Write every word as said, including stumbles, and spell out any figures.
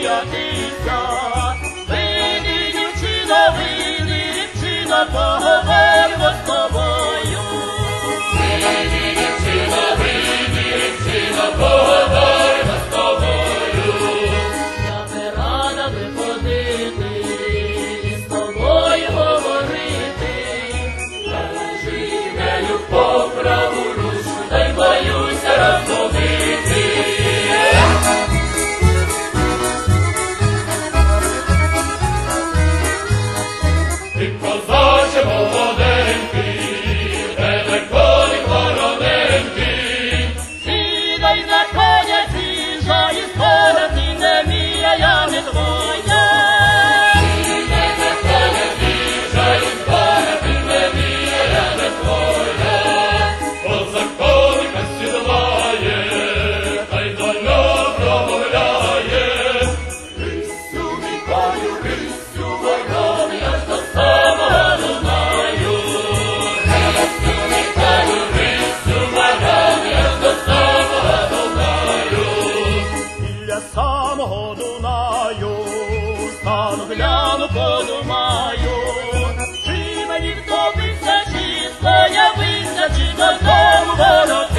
сміятися. Вийди, дівчино, вийди, дівчино, поговоримо з тобою. Вийди, дівчино, вийди, дівчино, поговоримо з тобою. Я би рада виходити і з тобою говорити. Я живею по праву рушу, та й боюся розбудити. Ти козаче молоденький, тебе коник вороненький. Сідай на коня, з'їжджай із поля, ти не мія, я не твоя. Сідай на коня, з'їжджай із поля, ти не мія, я не твоя. Козак коника сідлає, та й до нього промовляє. Рисю, мій коню, рисю, вороний, аж до самого Дунаю. Рисю, мій коню, рисю, вороний, аж до самого Дунаю. Біля самого Дунаю стану, гляну, подумаю, чи мені втопиться, чи стоявиться, чи додому ворот.